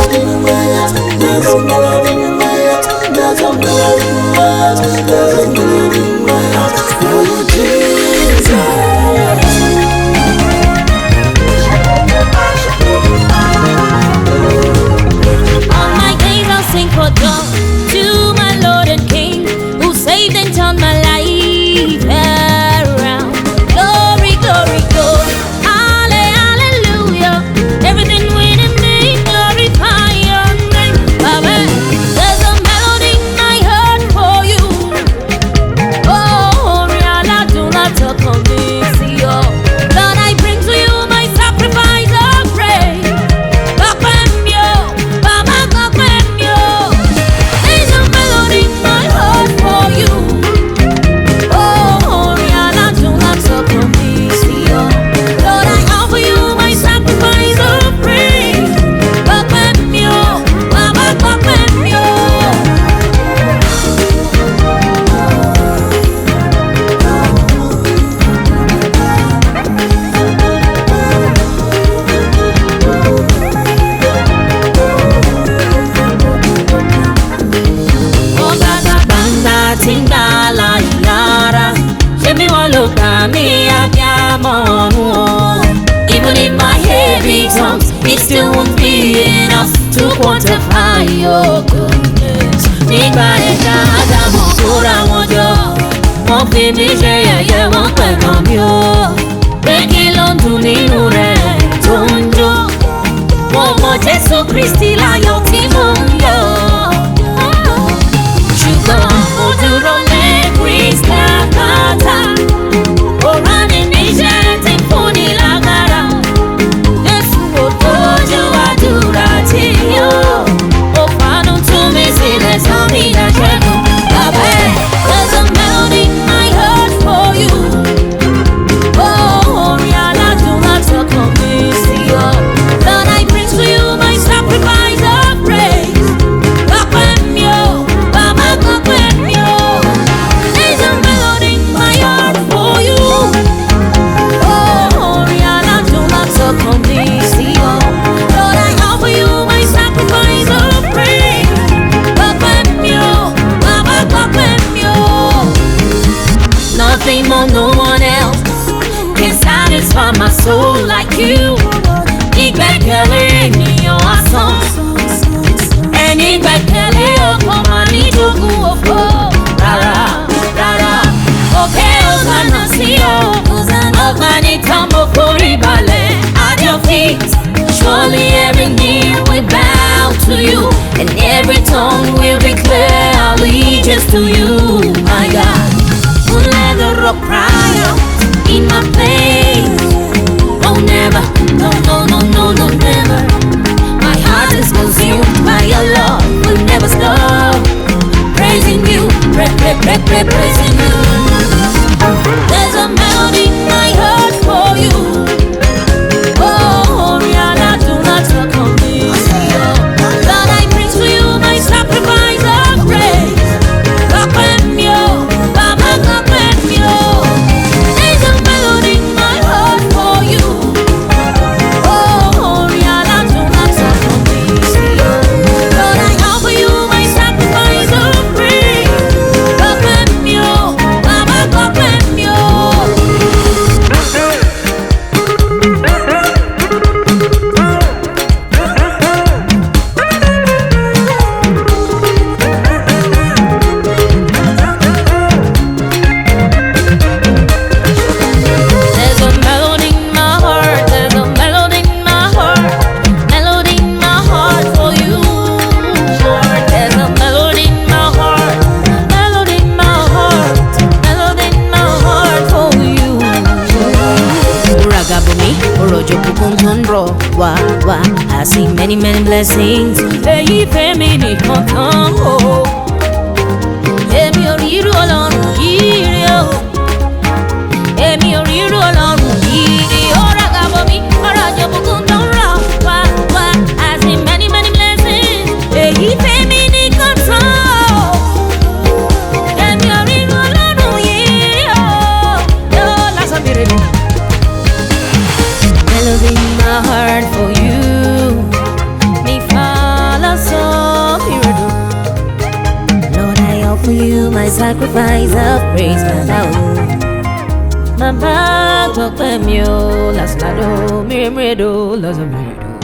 Even if my head becomes, it still won't be enough to quantify your goodness. Nígbà ẹ̀ka Ádámù kóra wọn jọ, wọ́n fi mí ṣe yẹ̀yẹ́, wọ́n pẹ̀gàn mi o. Pé kí ló ń dùn nínú rẹ̀ tó ń jó? Mo mọ Jésù Kristi láyọ̀ tí mo ń yọ̀. Ṣùgbọ́n mo dúró lé Kristi àpáta. No one else can satisfy my soul like you. Ìgbẹ́kẹ̀lé ènìyàn asán, ẹni ìgbẹ́kẹ̀lé ọkọ máa ní jogún òfò. Rárá, rárá, òkè Hosanna sí ọ, ọba nìkan mo forí balẹ̀ at your feet. Surely every knee will bow to you, and every tongue will declare allegiance to you, my God. Won't let the rock cry out in my place. Oh, never, no, no, no, no, no, never. My heart is consumed by your love, will never stop praising you, praising you. There's a melody in my heart for you. Oh, Rihanna, do not talk on me. Lord, I bring to you my sacrifice of praise. Rock with me, oh. There's a melody in my heart for you. Oh, Rihanna, do not stop on me. Lord, I offer you my sacrifice of praise. Rock with me, oh, Baba, rock with me, oh. I see many, many blessings. Èyí fẹ́ mi nìkan tán o. Èmi ò ríru Ọlọ́run yìí rí o. Èmi ò ríru Ọlọ́run yìí rí o. Ràgàbọ̀ mi, ọ̀rọ̀ àjọ̀bùkún tó ń rọ̀ wá. I see many, many blessings. Èyí fẹ́ mi nìkan tán o. Èmi ò ríru Ọlọ́run yìí rí o. Yóò lásán bèrè mi. Melody in my heart for you. Me far. For you, my sacrifice of praise, Mama, talk me, oh, last night, oh, me, do,